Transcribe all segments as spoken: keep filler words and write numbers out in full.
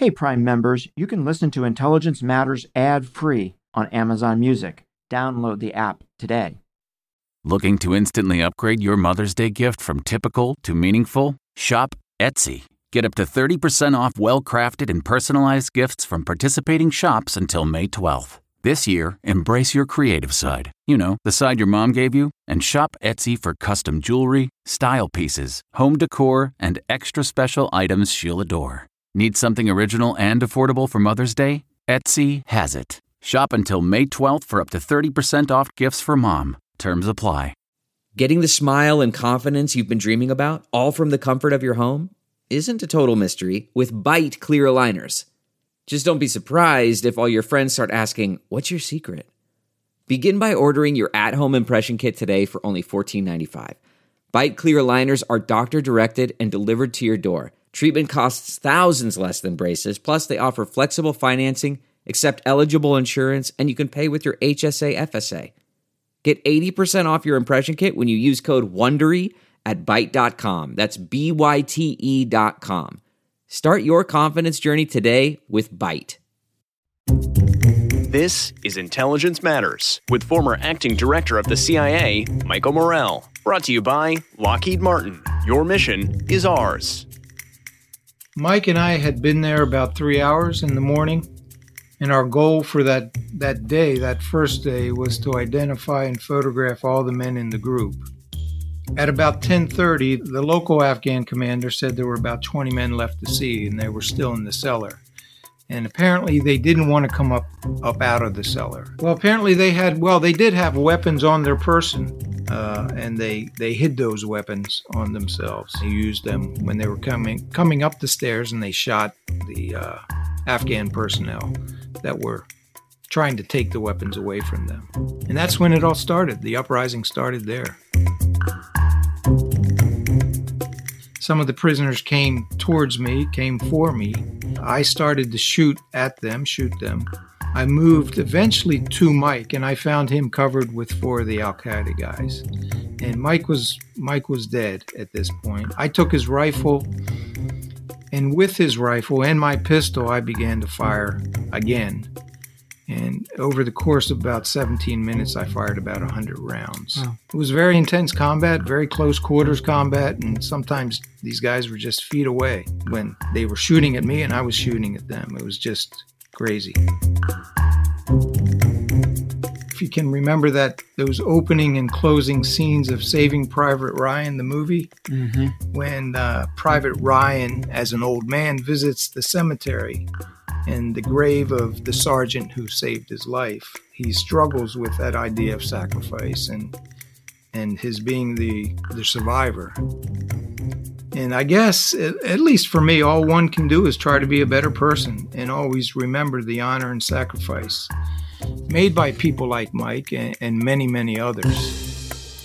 Hey, Prime members, you can listen to Intelligence Matters ad-free on Amazon Music. Download the app today. Looking to instantly upgrade your Mother's Day gift from typical to meaningful? Shop Etsy. Get up to thirty percent off well-crafted and personalized gifts from participating shops until May twelfth. This year, embrace your creative side. You know, the side your mom gave you. And shop Etsy for custom jewelry, style pieces, home decor, and extra special items she'll adore. Need something original and affordable for Mother's Day? Etsy has it. Shop until May twelfth for up to thirty percent off gifts for mom. Terms apply. Getting the smile and confidence you've been dreaming about, all from the comfort of your home, isn't a total mystery with Byte clear aligners. Just don't be surprised if all your friends start asking, "What's your secret?" Begin by ordering your at-home impression kit today for only fourteen ninety-five. Byte clear aligners are doctor-directed and delivered to your door. Treatment costs thousands less than braces, plus they offer flexible financing, accept eligible insurance, and you can pay with your H S A F S A. Get eighty percent off your impression kit when you use code WONDERY at byte dot com. That's B Y T E dot com. Start your confidence journey today with Byte. This is Intelligence Matters with former acting director of the C I A, Michael Morell. Brought to you by Lockheed Martin. Your mission is ours. Mike and I had been there about three hours in the morning, and our goal for that, that day, that first day, was to identify and photograph all the men in the group. At about ten thirty, the local Afghan commander said there were about twenty men left to see, and they were still in the cellar. And apparently they didn't want to come up, up out of the cellar. Well, apparently they had, well, they did have weapons on their person. Uh, and they, they hid those weapons on themselves. They used them when they were coming coming up the stairs, and they shot the uh, Afghan personnel that were trying to take the weapons away from them. And that's when it all started. The uprising started there. Some of the prisoners came towards me, came for me. I started to shoot at them, shoot them. I moved eventually to Mike, and I found him covered with four of the Al-Qaeda guys. And Mike was Mike was dead at this point. I took his rifle, and with his rifle and my pistol, I began to fire again. And over the course of about seventeen minutes, I fired about one hundred rounds. Wow. It was very intense combat, very close quarters combat, and sometimes these guys were just feet away when they were shooting at me and I was shooting at them. It was just crazy. If you can remember that, those opening and closing scenes of Saving Private Ryan, the movie, mm-hmm. when uh, Private Ryan, as an old man, visits the cemetery and the grave of the sergeant who saved his life, he struggles with that idea of sacrifice and and his being the, the survivor. And I guess, at least for me, all one can do is try to be a better person and always remember the honor and sacrifice made by people like Mike and, and many, many others.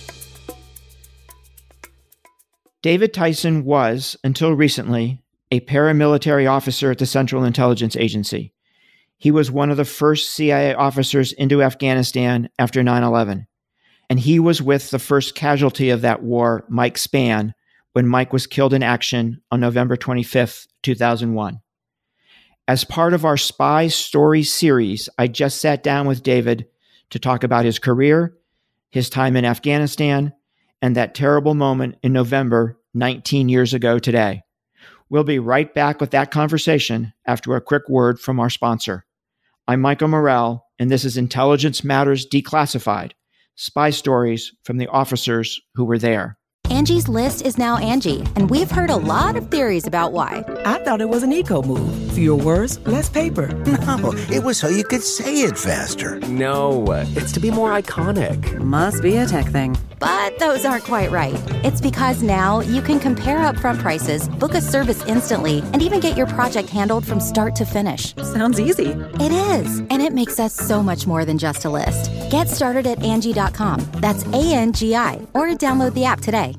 David Tyson was, until recently, a paramilitary officer at the Central Intelligence Agency. He was one of the first C I A officers into Afghanistan after nine eleven. And he was with the first casualty of that war, Mike Spann, when Mike was killed in action on November twenty-fifth, two thousand one. As part of our Spy Story series, I just sat down with David to talk about his career, his time in Afghanistan, and that terrible moment in November nineteen years ago today. We'll be right back with that conversation after a quick word from our sponsor. I'm Michael Morell, and this is Intelligence Matters Declassified, spy stories from the officers who were there. Angie's List is now Angie, and we've heard a lot of theories about why. I thought it was an eco move. Fewer words, less paper. No, it was so you could say it faster. No, it's to be more iconic. Must be a tech thing. But those aren't quite right. It's because now you can compare upfront prices, book a service instantly, and even get your project handled from start to finish. Sounds easy. It is, and it makes us so much more than just a list. Get started at Angie dot com. That's A N G I, or download the app today.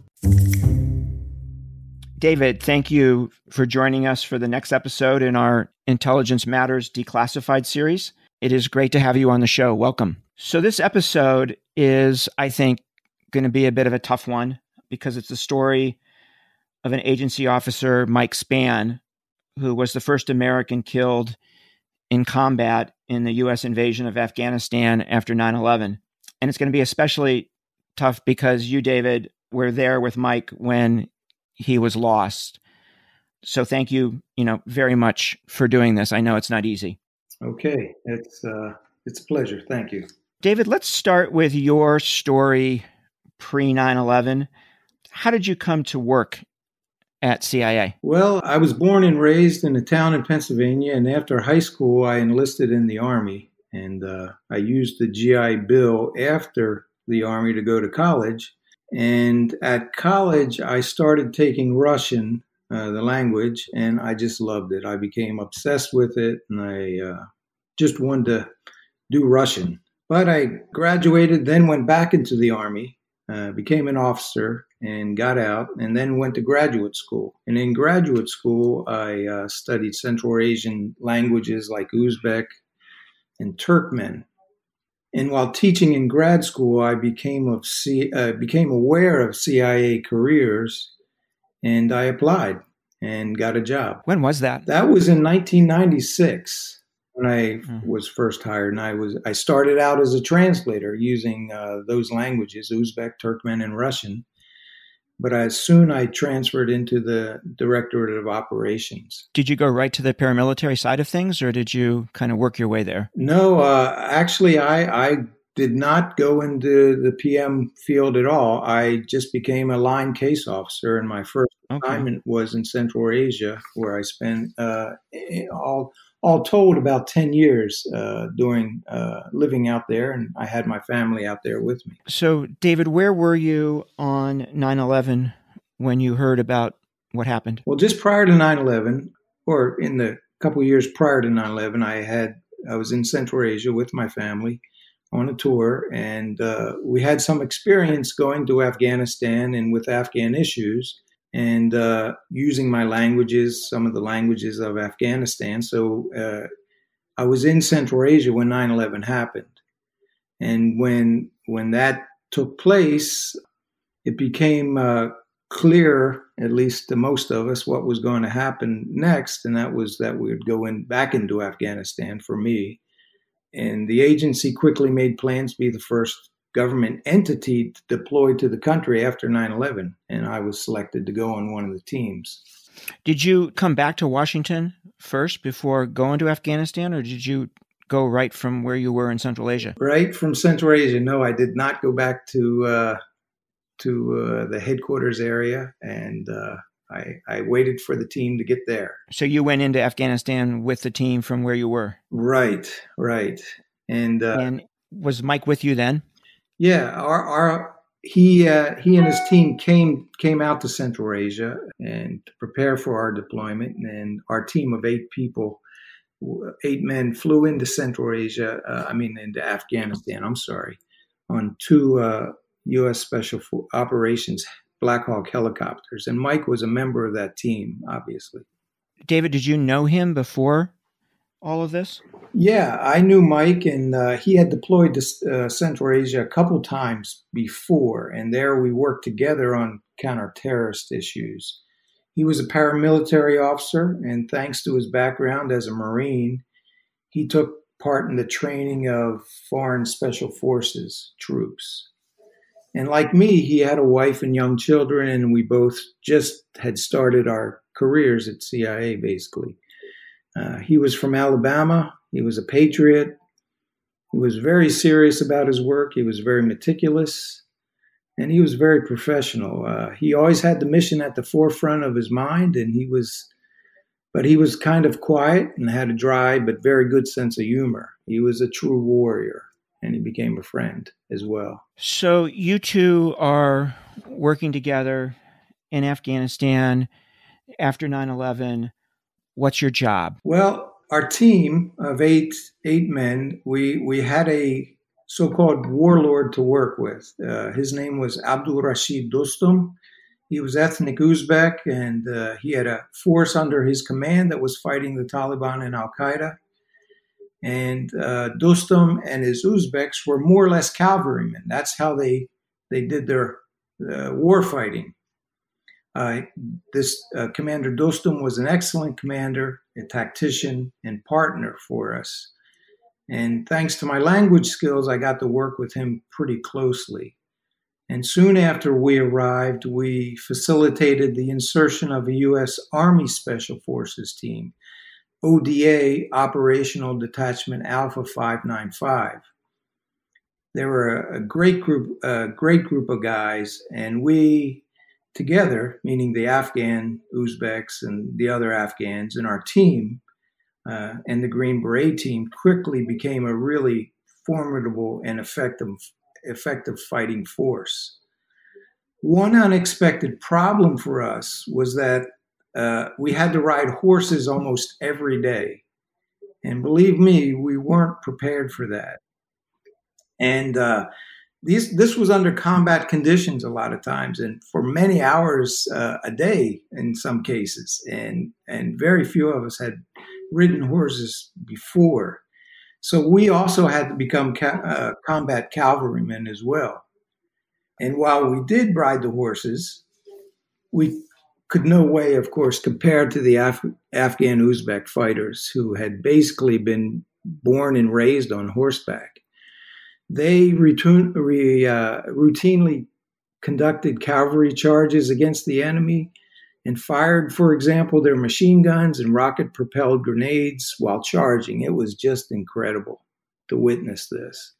David, thank you for joining us for the next episode in our Intelligence Matters Declassified series. It is great to have you on the show. Welcome. So this episode is, I think, going to be a bit of a tough one because it's the story of an agency officer, Mike Spann, who was the first American killed in combat in the U S invasion of Afghanistan after nine eleven. And it's going to be especially tough because you, David, were there with Mike when he was lost. So thank you, you know, very much for doing this. I know it's not easy. Okay. It's, uh, it's a pleasure. Thank you. David, let's start with your story pre nine eleven. How did you come to work at C I A? Well, I was born and raised in a town in Pennsylvania, and after high school, I enlisted in the Army, and uh, I used the G I Bill after the Army to go to college. And at college, I started taking Russian, uh, the language, and I just loved it. I became obsessed with it, and I uh, just wanted to do Russian. But I graduated, then went back into the Army, uh, became an officer, and got out, and then went to graduate school. And in graduate school, I uh, studied Central Asian languages like Uzbek and Turkmen. And while teaching in grad school, I became of C, uh, became aware of C I A careers, and I applied and got a job. When was that? That was in nineteen ninety-six when I mm. was first hired. And I was I started out as a translator using uh, those languages, Uzbek, Turkmen, and Russian. But as soon I transferred into the Directorate of Operations. Did you go right to the paramilitary side of things, or did you kind of work your way there? No, uh, actually, I, I did not go into the P M field at all. I just became a line case officer, and my first okay. assignment was in Central Asia, where I spent uh, all all told about ten years uh, doing uh, living out there, and I had my family out there with me. So, David, where were you on nine eleven when you heard about what happened? Well, just prior to nine eleven, or in the couple of years prior to nine eleven, I had I was in Central Asia with my family on a tour, and uh, we had some experience going to Afghanistan and with Afghan issues, and uh, using my languages, some of the languages of Afghanistan. So uh, I was in Central Asia when nine eleven happened. And when when that took place, it became uh, clear, at least to most of us, what was going to happen next. And that was that we would go in back into Afghanistan for me. And the agency quickly made plans to be the first government entity deployed to the country after nine eleven, and I was selected to go on one of the teams. Did you come back to Washington first before going to Afghanistan, or did you go right from where you were in Central Asia? Right from Central Asia. No, I did not go back to uh, to uh, the headquarters area, and uh, I, I waited for the team to get there. So you went into Afghanistan with the team from where you were? Right, right. And, uh, and was Mike with you then? Yeah, our, our he uh, he and his team came came out to Central Asia and to prepare for our deployment. And our team of eight people, eight men, flew into Central Asia. Uh, I mean, into Afghanistan. I'm sorry, on two uh, U S Special Operations Black Hawk helicopters. And Mike was a member of that team, obviously. David, did you know him before all of this? Yeah, I knew Mike, and uh, he had deployed to uh, Central Asia a couple times before, and there we worked together on counter-terrorist issues. He was a paramilitary officer, and thanks to his background as a Marine, he took part in the training of foreign special forces troops. And like me, he had a wife and young children, and we both just had started our careers at C I A, basically. Uh, he was from Alabama. He was a patriot. He was very serious about his work. He was very meticulous, and he was very professional. Uh, he always had the mission at the forefront of his mind, and he was, but he was kind of quiet and had a dry but very good sense of humor. He was a true warrior, and he became a friend as well. So you two are working together in Afghanistan after nine eleven. What's your job? Well, our team of eight eight men, we we had a so-called warlord to work with. Uh, his name was Abdul Rashid Dostum. He was ethnic Uzbek, and uh, he had a force under his command that was fighting the Taliban and Al-Qaeda. And uh, Dostum and his Uzbeks were more or less cavalrymen. That's how they they did their uh, war fighting. Uh, this uh, Commander Dostum was an excellent commander, a tactician, and partner for us. And thanks to my language skills, I got to work with him pretty closely. And soon after we arrived, we facilitated the insertion of a U S Army Special Forces team, O D A, Operational Detachment Alpha five ninety-five. They were a great group, a great group of guys, and we together, meaning the Afghan Uzbeks and the other Afghans, and our team uh, and the Green Beret team quickly became a really formidable and effective, effective fighting force. One unexpected problem for us was that uh, we had to ride horses almost every day. And believe me, we weren't prepared for that. And uh, these, this was under combat conditions a lot of times, and for many hours uh, a day in some cases. And, and very few of us had ridden horses before. So we also had to become ca- uh, combat cavalrymen as well. And while we did ride the horses, we could no way, of course, compare to the Af- Afghan Uzbek fighters who had basically been born and raised on horseback. They routine, re, uh, routinely conducted cavalry charges against the enemy and fired, for example, their machine guns and rocket-propelled grenades while charging. It was just incredible to witness this.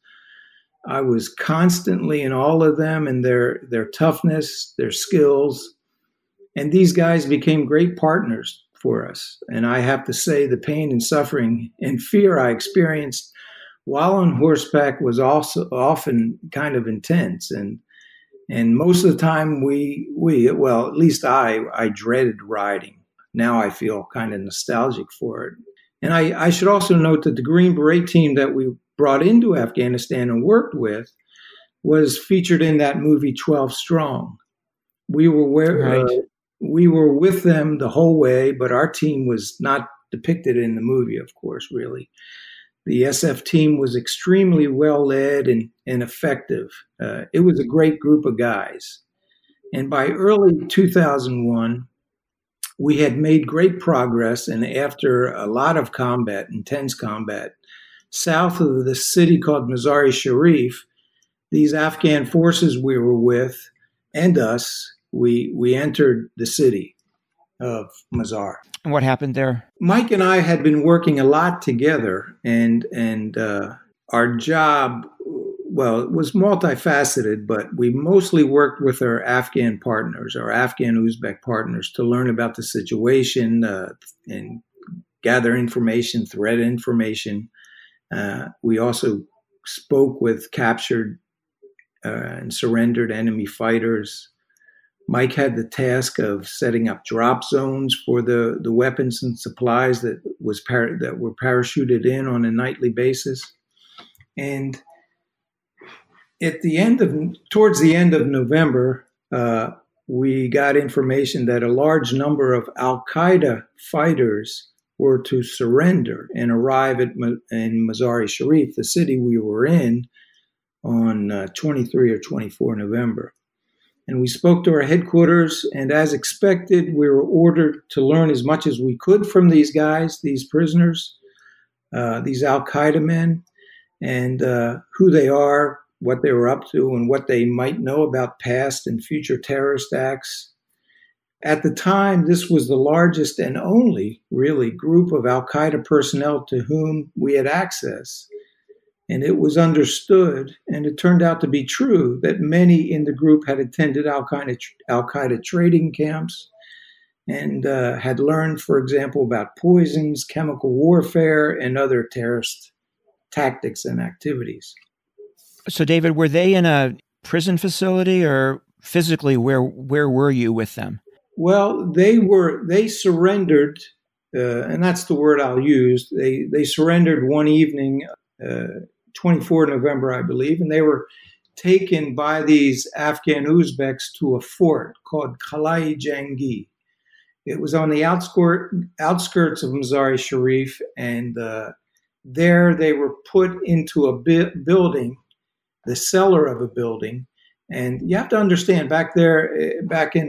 I was constantly in awe of them and their, their toughness, their skills, and these guys became great partners for us. And I have to say the pain and suffering and fear I experienced while on horseback was also often kind of intense. And and most of the time we, we well, at least I, I dreaded riding. Now I feel kind of nostalgic for it. And I, I should also note that the Green Beret team that we brought into Afghanistan and worked with was featured in that movie twelve Strong. We were where, right. uh, we were with them the whole way, but our team was not depicted in the movie, of course, really. The S F team was extremely well led and, and effective. Uh, it was a great group of guys. And by early two thousand one, we had made great progress. And after a lot of combat, intense combat, south of the city called Mazar-e-Sharif, these Afghan forces we were with and us, we, we entered the city of Mazar. And what happened there? Mike and I had been working a lot together, and and uh, our job, well, it was multifaceted, but we mostly worked with our Afghan partners, our Afghan Uzbek partners, to learn about the situation uh, and gather information, threat information. Uh, we also spoke with captured uh, and surrendered enemy fighters. Mike had the task of setting up drop zones for the, the weapons and supplies that was par- that were parachuted in on a nightly basis. And at the end of towards the end of November, uh, we got information that a large number of Al-Qaeda fighters were to surrender and arrive at in Mazar-e-Sharif, the city we were in, on uh, twenty-three or twenty-four November. And we spoke to our headquarters, and as expected, we were ordered to learn as much as we could from these guys, these prisoners, uh, these Al-Qaeda men, and uh, who they are, what they were up to, and what they might know about past and future terrorist acts. At the time, this was the largest and only, really, group of Al-Qaeda personnel to whom we had access. And it was understood, and it turned out to be true, that many in the group had attended Al-Qaeda, Al-Qaeda trading camps and uh, had learned, for example, about poisons, chemical warfare, and other terrorist tactics and activities. So, David, were they in a prison facility, or physically, where where were you with them? Well, they were. They surrendered, uh, and that's the word I'll use. They they surrendered one evening. Uh, twenty-fourth of November, I believe, and they were taken by these Afghan Uzbeks to a fort called Khalai Jangi. It was on the outskirt, outskirts of Mazar-e-Sharif, and uh, there they were put into a bi- building, the cellar of a building. And you have to understand, back there, back in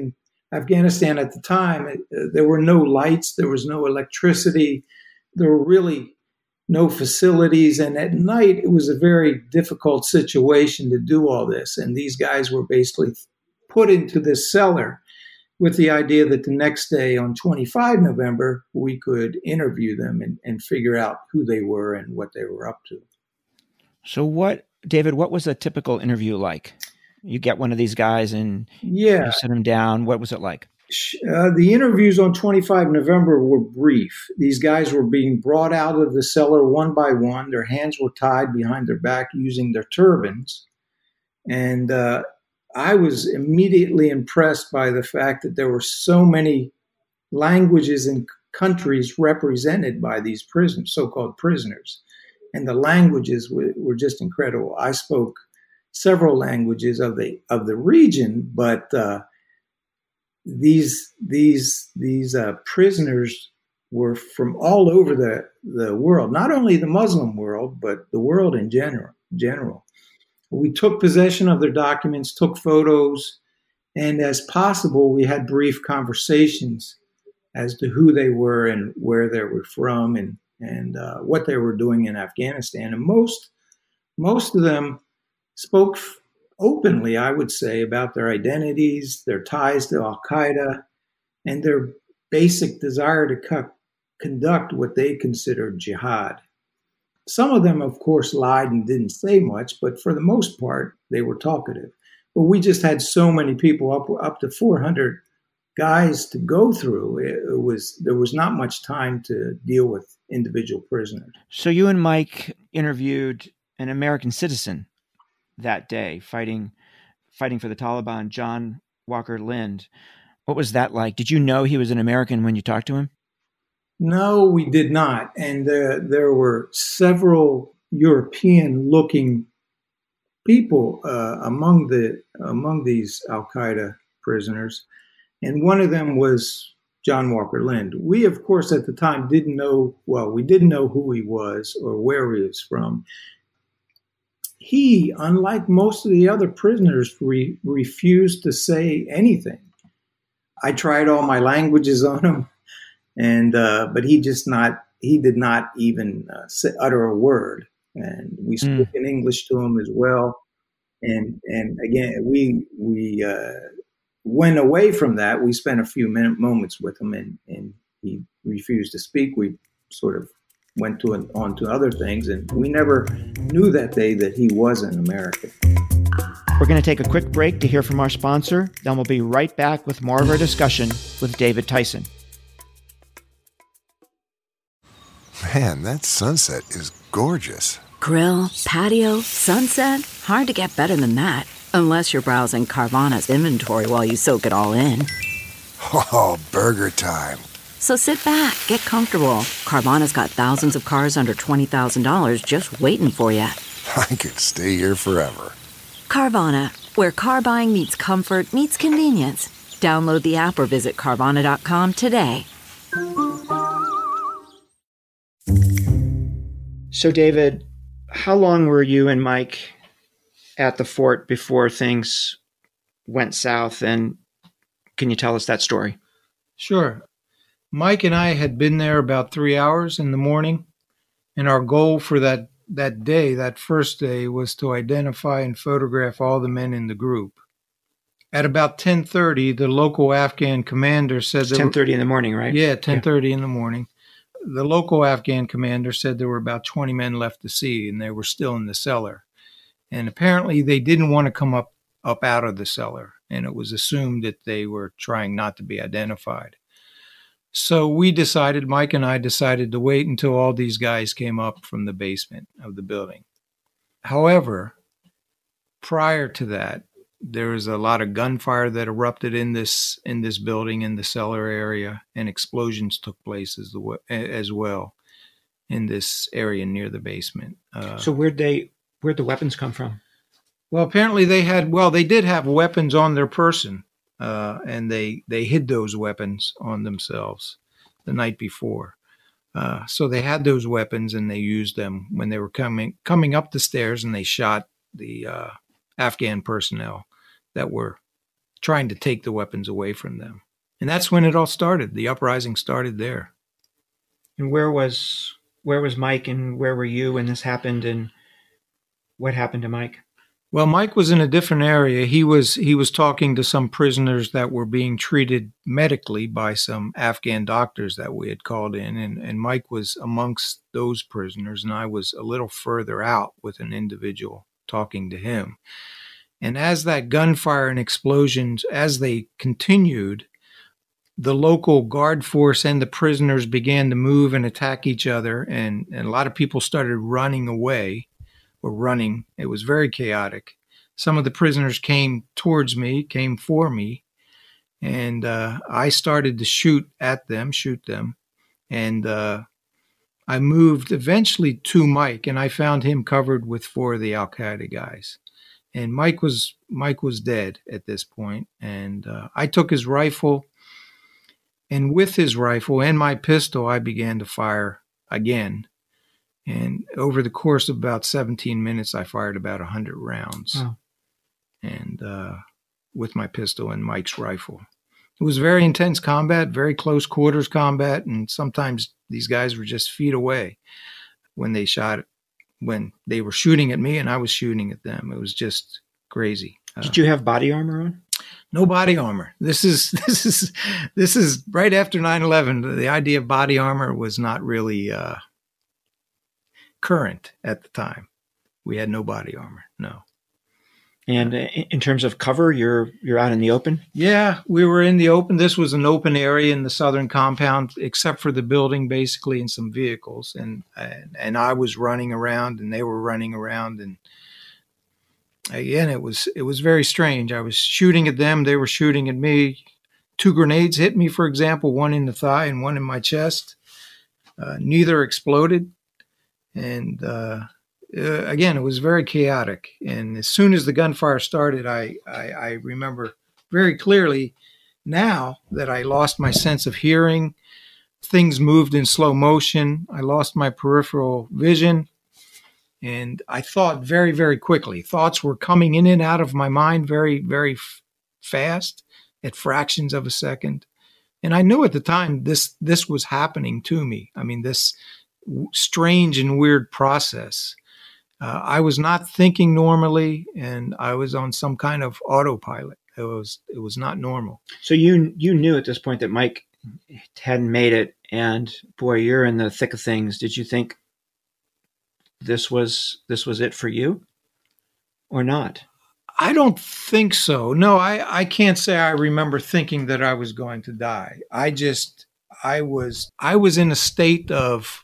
Afghanistan at the time, uh, there were no lights, there was no electricity, there were really no facilities. And at night, it was a very difficult situation to do all this. And these guys were basically put into this cellar with the idea that the next day on the twenty-fifth of November, we could interview them and, and figure out who they were and what they were up to. So what, David, what was a typical interview like? You get one of these guys and yeah. you sit them down. What was it like? Uh, the interviews on the twenty-fifth of November were brief. These guys were being brought out of the cellar one by one. Their hands were tied behind their back using their turbans. And uh, I was immediately impressed by the fact that there were so many languages and countries represented by these prisoners, so-called prisoners. And the languages were, were just incredible. I spoke several languages of the of the region, but uh, these these these uh, prisoners were from all over the, the world, not only the Muslim world, but the world in general. General. We took possession of their documents, took photos, and as possible, we had brief conversations as to who they were and where they were from and and uh, what they were doing in Afghanistan. And most most of them spoke openly, I would say, about their identities, their ties to Al-Qaeda, and their basic desire to co- conduct what they considered jihad. Some of them, of course, lied and didn't say much, but for the most part, they were talkative. But we just had so many people, up up to four hundred guys to go through. It was there was not much time to deal with individual prisoners. So you and Mike interviewed an American citizen that day, fighting fighting for the Taliban, John Walker Lind. What was that like? Did you know he was an American when you talked to him? No, we did not. And uh, there were several European-looking people uh, among the among these Al-Qaeda prisoners, and one of them was John Walker Lind. We, of course, at the time didn't know. Well, we didn't know who he was or where he was from. He, unlike most of the other prisoners, re- refused to say anything. I tried all my languages on him, and uh, but he just not. He did not even uh, say, utter a word. And we spoke mm. in English to him as well. And and again, we we uh, went away from that. We spent a few minute moments with him, and, and he refused to speak. We sort of went to an, on to other things, and we never knew that day that he was an American. We're going to take a quick break to hear from our sponsor. Then we'll be right back with more of our discussion with David Tyson. Man, that sunset is gorgeous. Grill, patio, sunset. Hard to get better than that. Unless you're browsing Carvana's inventory while you soak it all in. Oh, burger time. So sit back, get comfortable. Carvana's got thousands of cars under twenty thousand dollars just waiting for you. I could stay here forever. Carvana, where car buying meets comfort, meets convenience. Download the app or visit Carvana dot com today. So, David, how long were you and Mike at the fort before things went south? And can you tell us that story? Sure. Mike and I had been there about three hours in the morning, and our goal for that, that day, that first day, was to identify and photograph all the men in the group. At about ten thirty, the local Afghan commander said... It's ten thirty in the morning, right? Yeah, ten thirty yeah. in the morning. The local Afghan commander said there were about twenty men left to see, and they were still in the cellar. And apparently they didn't want to come up, up out of the cellar, and it was assumed that they were trying not to be identified. So we decided, Mike and I decided to wait until all these guys came up from the basement of the building. However, prior to that, there was a lot of gunfire that erupted in this in this building in the cellar area, and explosions took place as, the, as well in this area near the basement. Uh, so where'd they where'd the weapons come from? Well, apparently they had well they did have weapons on their person, uh, and they they hid those weapons on themselves the night before. Uh, so they had those weapons, and they used them when they were coming coming up the stairs, and they shot the uh, Afghan personnel that were trying to take the weapons away from them. And that's when it all started. The uprising started there. And where was where was Mike, and where were you when this happened, and what happened to Mike? Well, Mike was in a different area. He was he was talking to some prisoners that were being treated medically by some Afghan doctors that we had called in, and, and Mike was amongst those prisoners, and I was a little further out with an individual talking to him. And as that gunfire and explosions, as they continued, the local guard force and the prisoners began to move and attack each other, and, and a lot of people started running away or running. It was very chaotic. Some of the prisoners came towards me, came for me, and uh, I started to shoot at them, shoot them, and uh, I moved eventually to Mike, and I found him covered with four of the Al-Qaeda guys. And Mike was Mike was dead at this point, and uh, I took his rifle. And with his rifle and my pistol, I began to fire again. And over the course of about seventeen minutes, I fired about one hundred rounds. Wow. And uh, with my pistol and Mike's rifle. It was very intense combat, very close quarters combat. And sometimes these guys were just feet away when they shot, when they were shooting at me and I was shooting at them. It was just crazy. Did uh, you have body armor on? No body armor. This is this is this is right after nine eleven. The idea of body armor was not really uh, current at the time. We had no body armor. No. And in terms of cover, you're you're out in the open? Yeah, we were in the open. This was an open area in the southern compound, except for the building, basically, and some vehicles. And and, and I was running around, and they were running around, and again, it was it was very strange. I was shooting at them. They were shooting at me. Two grenades hit me, for example, one in the thigh and one in my chest. Uh, neither exploded. And uh, uh, again, it was very chaotic. And as soon as the gunfire started, I, I, I remember very clearly now that I lost my sense of hearing. Things moved in slow motion. I lost my peripheral vision. And I thought very, very quickly. Thoughts were coming in and out of my mind very, very f- fast at fractions of a second. And I knew at the time this this was happening to me. I mean, this w- strange and weird process. Uh, I was not thinking normally, and I was on some kind of autopilot. It was it was not normal. So you you knew at this point that Mike hadn't made it, and boy, you're in the thick of things. Did you think this was this was it for you or not? I don't think so. No, I, I can't say I remember thinking that I was going to die. I just, I was, I was in a state of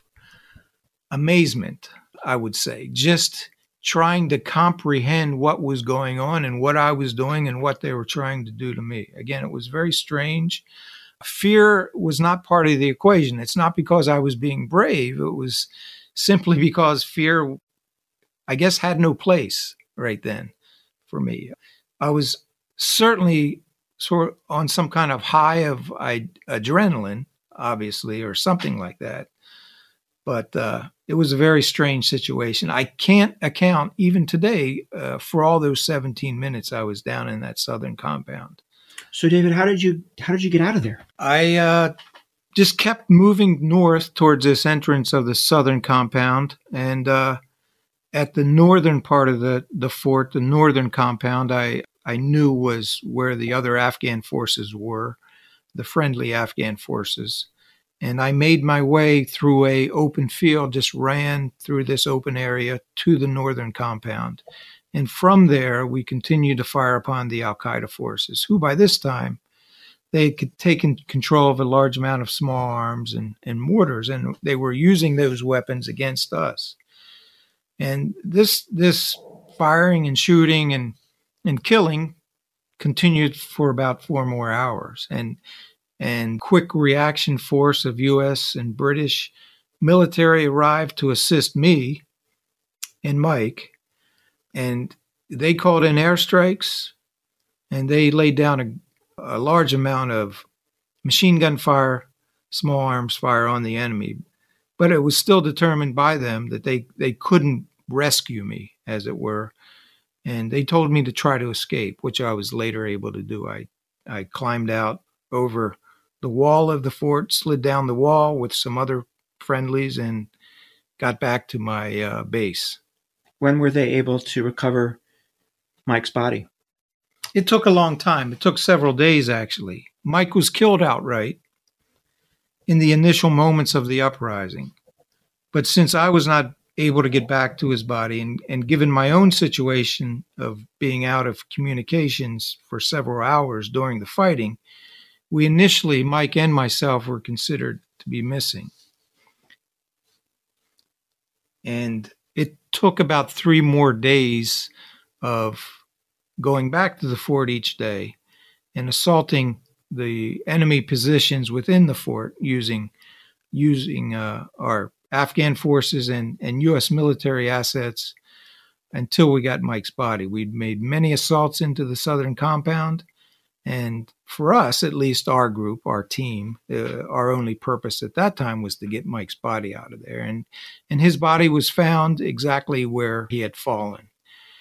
amazement, I would say, just trying to comprehend what was going on and what I was doing and what they were trying to do to me. Again, it was very strange. Fear was not part of the equation. It's not because I was being brave. It was simply because fear, I guess, had no place right then for me. I was certainly sort of on some kind of high of I, adrenaline, obviously, or something like that. But uh, it was a very strange situation. I can't account, even today, uh, for all those seventeen minutes I was down in that southern compound. So, David, how did you how did you get out of there? I uh, just kept moving north towards this entrance of the southern compound. And uh, at the northern part of the, the fort, the northern compound, I, I knew was where the other Afghan forces were, the friendly Afghan forces. And I made my way through a open field, just ran through this open area to the northern compound. And from there, we continued to fire upon the Al-Qaeda forces, who by this time, they had taken control of a large amount of small arms and, and mortars, and they were using those weapons against us. And this this firing and shooting and, and killing continued for about four more hours. And and quick reaction force of U S and British military arrived to assist me and Mike. And they called in airstrikes, and they laid down a a large amount of machine gun fire, small arms fire on the enemy. But it was still determined by them that they, they couldn't rescue me, as it were. And they told me to try to escape, which I was later able to do. I, I climbed out over the wall of the fort, slid down the wall with some other friendlies, and got back to my uh, base. When were they able to recover Mike's body? It took a long time. It took several days, actually. Mike was killed outright in the initial moments of the uprising. But since I was not able to get back to his body, and, and given my own situation of being out of communications for several hours during the fighting, we initially, Mike and myself, were considered to be missing. And it took about three more days of going back to the fort each day and assaulting the enemy positions within the fort using using uh, our Afghan forces and, and U S military assets until we got Mike's body. We'd made many assaults into the southern compound, and for us, at least our group, our team, uh, our only purpose at that time was to get Mike's body out of there. And, and his body was found exactly where he had fallen.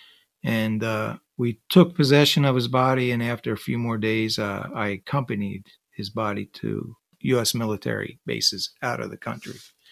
And uh, we took possession of his body, and after a few more days, uh, I accompanied his body to U S military bases out of the country.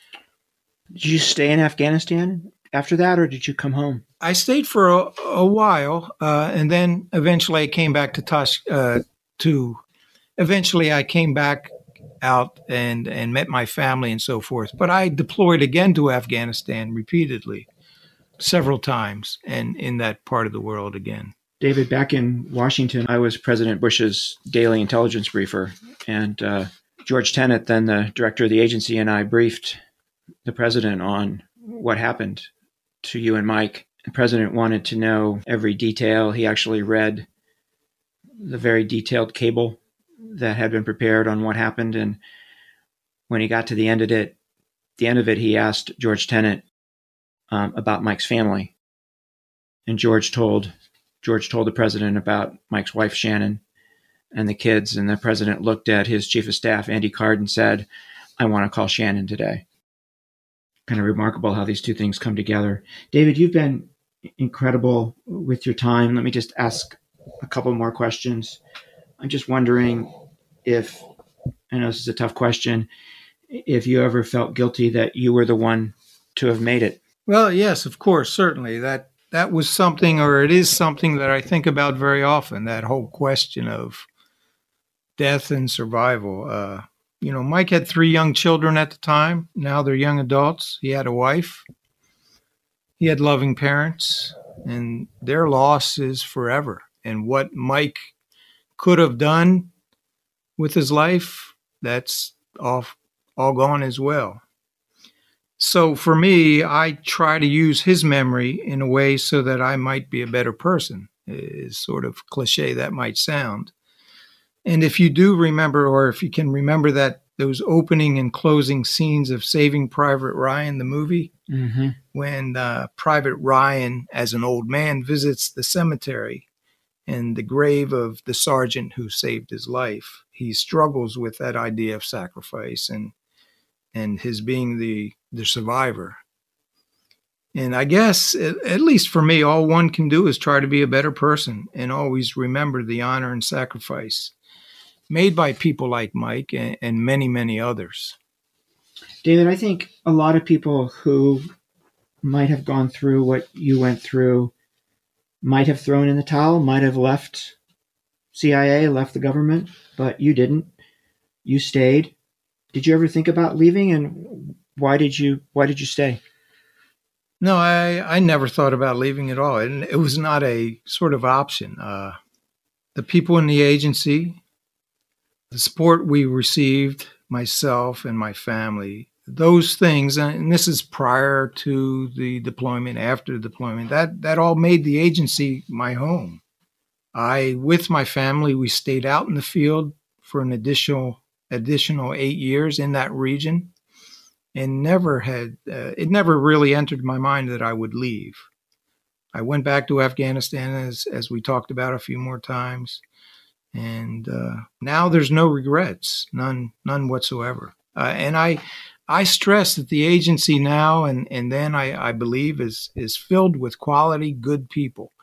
Did you stay in Afghanistan after that, or did you come home? I stayed for a, a while, uh, and then eventually I came back to Tosh. Uh, to eventually I came back out and and met my family and so forth. But I deployed again to Afghanistan repeatedly, several times, and in that part of the world again. David, back in Washington, I was President Bush's daily intelligence briefer, and uh, George Tenet, then the director of the agency, and I briefed the president on what happened to you and Mike. The president wanted to know every detail. He actually read the very detailed cable that had been prepared on what happened. And when he got to the end of it, the end of it, he asked George Tenet um, about Mike's family. And George told George told the president about Mike's wife, Shannon, and the kids. And the president looked at his chief of staff, Andy Card, and said, "I want to call Shannon today." Kind of remarkable how these two things come together. David, you've been incredible with your time. Let me just ask a couple more questions. I'm just wondering if, I know this is a tough question, if you ever felt guilty that you were the one to have made it. Well, yes, of course, certainly. That that was something, or it is something that I think about very often, that whole question of death and survival. Uh, you know, Mike had three young children at the time. Now they're young adults. He had a wife. He had loving parents, and their loss is forever. And what Mike could have done with his life, that's all, all gone as well. So for me, I try to use his memory in a way so that I might be a better person, as sort of cliche that might sound. And if you do remember, or if you can remember that those opening and closing scenes of Saving Private Ryan, the movie, mm-hmm. when uh, Private Ryan, as an old man, visits the cemetery and the grave of the sergeant who saved his life, he struggles with that idea of sacrifice and and his being the, the survivor. And I guess, at, at least for me, all one can do is try to be a better person and always remember the honor and sacrifice made by people like Mike and, and many, many others. David, I think a lot of people who might have gone through what you went through might have thrown in the towel, might have left C I A, left the government, but you didn't. You stayed. Did you ever think about leaving, and why did you why did you stay? No, I, I never thought about leaving at all. And it was not a sort of option. Uh, the people in the agency, the support we received, myself and my family, those things, and this is prior to the deployment, after the deployment, that, that all made the agency my home. I, with my family, we stayed out in the field for an additional additional eight years in that region, and never had, uh, it never really entered my mind that I would leave. I went back to Afghanistan, as, as we talked about a few more times, and uh, now there's no regrets, none, none whatsoever. Uh, and I, I stress that the agency now and, and then I, I believe is, is filled with quality, good people.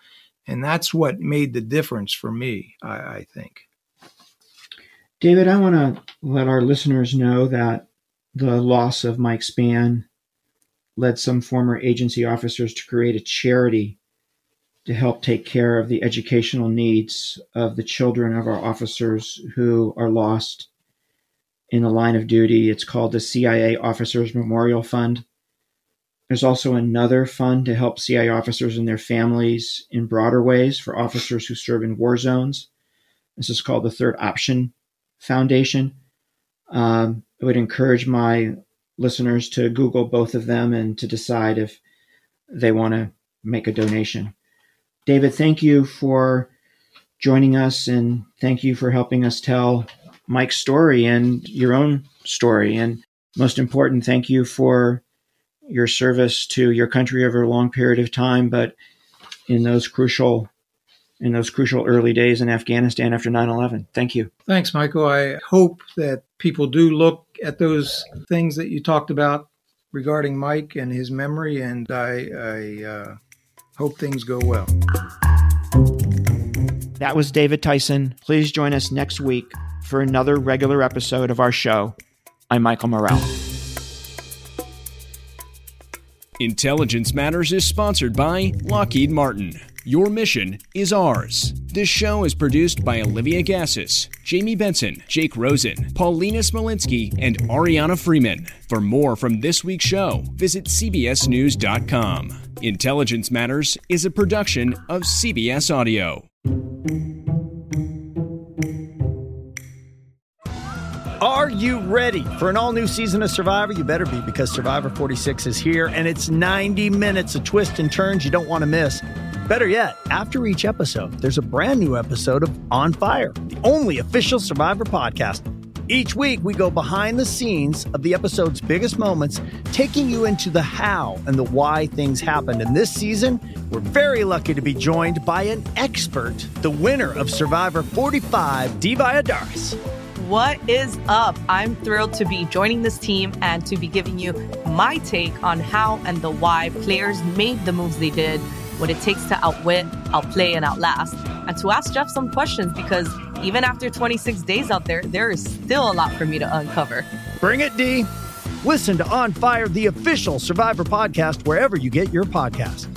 And that's what made the difference for me, I, I think. David, I want to let our listeners know that the loss of Mike Spann led some former agency officers to create a charity to help take care of the educational needs of the children of our officers who are lost in the line of duty. It's called the C I A Officers Memorial Fund. There's also another fund to help C I A officers and their families in broader ways for officers who serve in war zones. This is called the Third Option Foundation. Um, I would encourage my listeners to Google both of them and to decide if they want to make a donation. David, thank you for joining us, and thank you for helping us tell Mike's story and your own story. And most important, thank you for your service to your country over a long period of time, but in those crucial in those crucial early days in Afghanistan after nine eleven. Thank you. Thanks, Michael. I hope that people do look at those things that you talked about regarding Mike and his memory, and I, I uh, hope things go well. That was David Tyson. Please join us next week for another regular episode of our show. I'm Michael Morell. Intelligence Matters is sponsored by Lockheed Martin. Your mission is ours. This show is produced by Olivia Gassis, Jamie Benson, Jake Rosen, Paulina Smolinski, and Ariana Freeman. For more from this week's show, visit C B S News dot com. Intelligence Matters is a production of C B S Audio. Are you ready for an all-new season of Survivor? You better be, because Survivor forty-six is here, and it's ninety minutes of twists and turns you don't want to miss. Better yet, after each episode, there's a brand new episode of On Fire, the only official Survivor podcast. Each week, we go behind the scenes of the episode's biggest moments, taking you into the how and the why things happened. And this season, we're very lucky to be joined by an expert, the winner of Survivor forty-five, Dee Valladares. What is up? I'm thrilled to be joining this team and to be giving you my take on how and the why players made the moves they did, what it takes to outwit, outplay, and outlast, and to ask Jeff some questions, because even after twenty-six days out there, there is still a lot for me to uncover. Bring it, Dee. Listen to On Fire, the official Survivor podcast, wherever you get your podcasts.